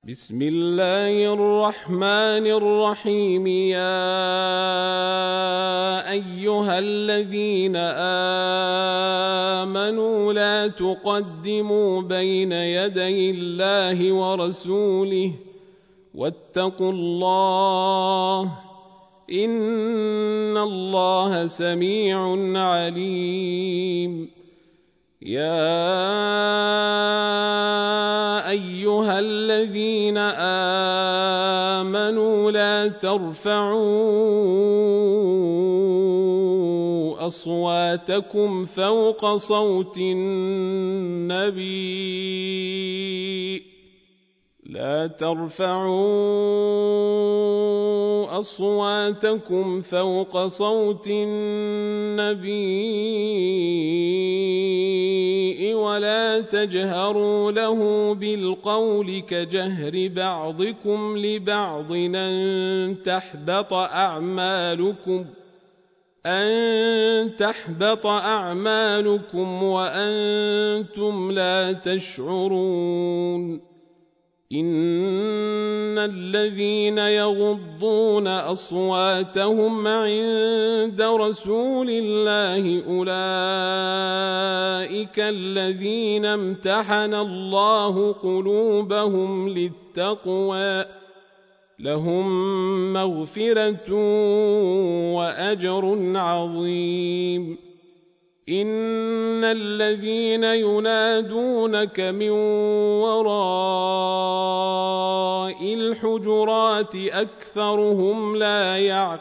بسم الله الرحمن الرحيم. يا أيها الذين آمنوا لا تقدموا بين يدي الله ورسوله واتقوا الله إن الله سميع عليم. يا أيها الذين آمنوا لا ترفعوا أصواتكم فوق صوت النبي ولا تجهروا له بالقول كجهر بعضكم لبعض أن تحبط أعمالكم وأنتم لا تشعرون. إن الذين يغضون أصواتهم عند رسول الله أولئك الذين امتحن الله قلوبهم للتقوى لهم مغفرة وأجر عظيم. إن الذين ينادونك من وراء الحجرات أكثرهم لا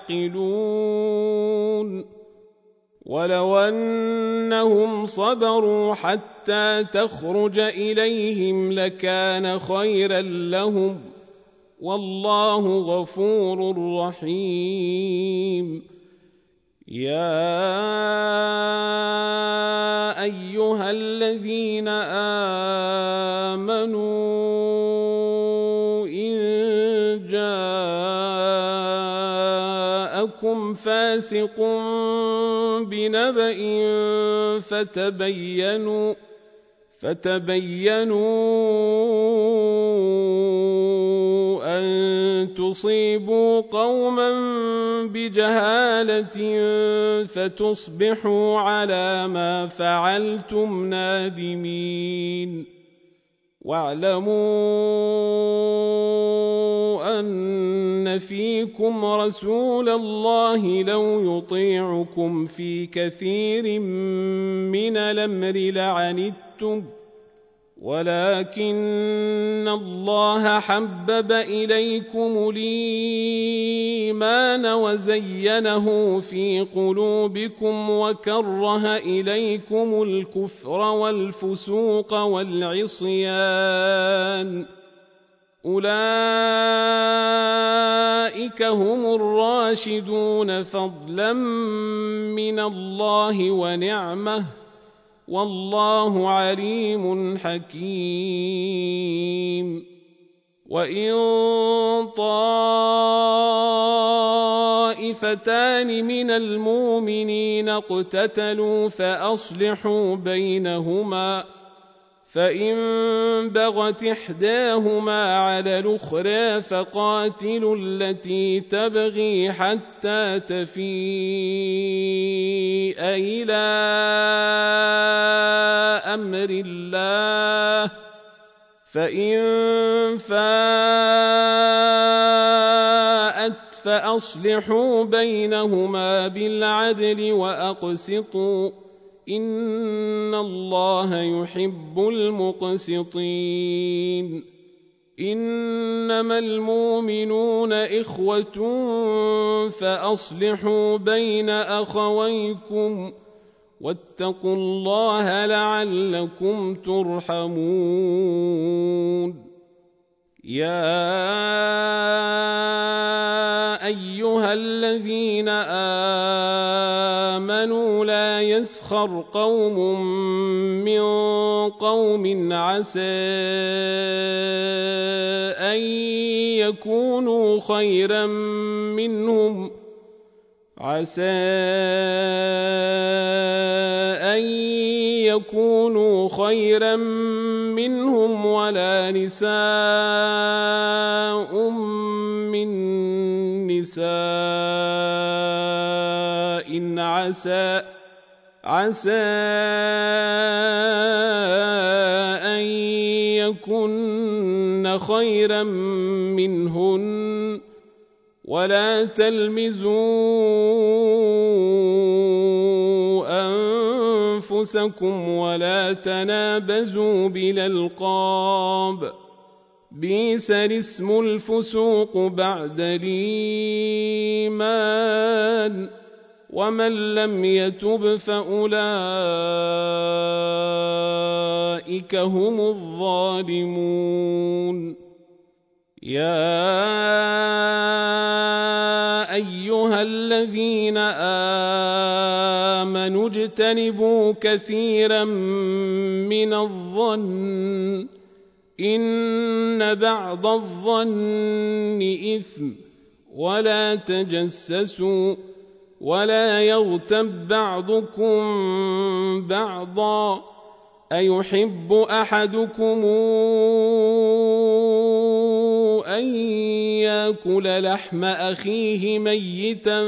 يعقلون. ولو أنهم صبروا حتى تخرج إليهم لكان خيرا لهم والله غفور رحيم. يا أيها الذين آمنوا إن جاءكم فاسق بنبأ فتبينوا أن تصيبوا قوما بجهالة فتصبحوا على ما فعلتم نادمين. واعلموا أن فيكم رسول الله لو يطيعكم في كثير من الأمر لعنتم ولكن الله حبب إليكم الإيمان وزينه في قلوبكم وكره إليكم الكفر والفسوق والعصيان أولئك هم الراشدون فضلا من الله ونعمه والله عليم حكيم. وإن طائفتان من المؤمنين اقتتلوا فأصلحوا بينهما فإن بغت إحداهما على الأخرى فقاتلوا التي تبغي حتى تفيء إلى أمر الله فإن فاءت فأصلحوا بينهما بالعدل وأقسطوا إن الله يحب المقسطين. إنما المؤمنون إخوة فأصلحوا بين أخويكم واتقوا الله لعلكم ترحمون. يا أيها الذين آمنوا لا يسخر قوم من قوم عسى أن يكونوا خيرا منهم ولا نساء نساء عسى أن يكن خيرا منهن ولا تلمزوا أنفسكم ولا تنابزوا بالألقاب بئس الاسم الفسوق بعد الإيمان ومن لم يتب فأولئك هم الظالمون يا أيها الذين آمنوا اجتنبوا كثيرا من الظن إن بعض الظن إثم ولا تجسسوا ولا يغتب بعضكم بعضا أيحب أحدكم أن يأكل لحم أخيه ميتا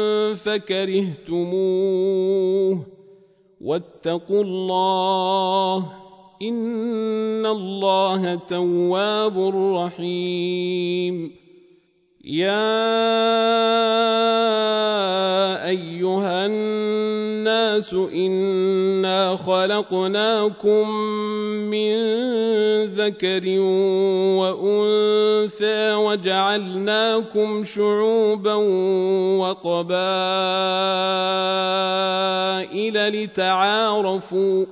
فكرهتموه واتقوا الله إن الله تواب رحيم يا أيها الناس إنا خلقناكم من ذكر وأنثى وجعلناكم شعوبا وقبائل لتعارفوا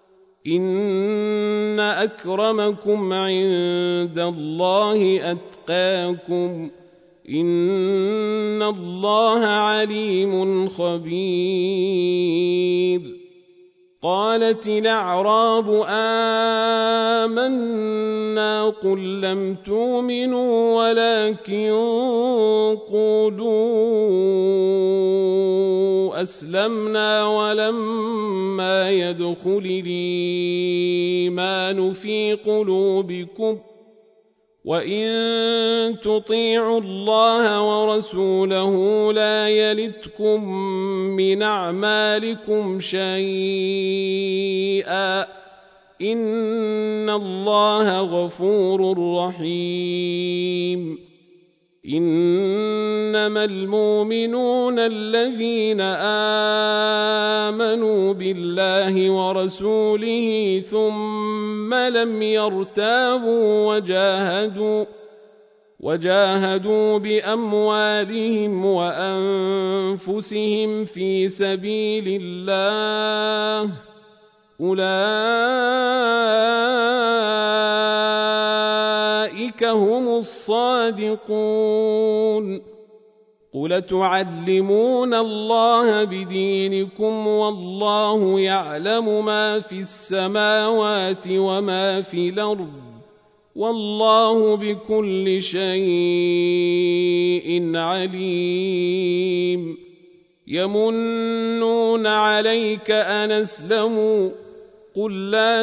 إن أكرمكم عند الله أتقاكم إن الله عليم خبير قالت الأعراب آمنا قل لم تؤمنوا ولكن قولوا أسلمنا ولما يدخل الإيمان في قلوبكم وإن تطيعوا الله ورسوله لا يلتكم من أعمالكم شيئا إن الله غفور رحيم إنما المؤمنون الذين آمنوا بالله ورسوله ثم لم يرتابوا وجاهدوا بأموالهم وأنفسهم في سبيل الله أولئك هم الصادقون قل تعلمون الله بدينكم والله يعلم ما في السماوات وما في الأرض والله بكل شيء عليم يمنون عليك أن أسلموا قل لا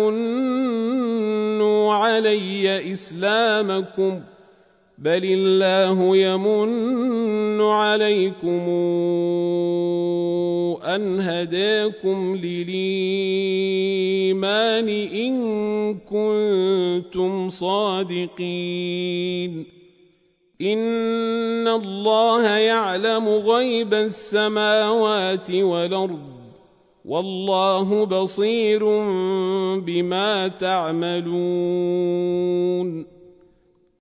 تمنوا علي إسلامكم بل الله يمن عليكم أن هداكم للإيمان إن كنتم صادقين إن الله يعلم غيب السماوات والأرض والله بصير بما تعملون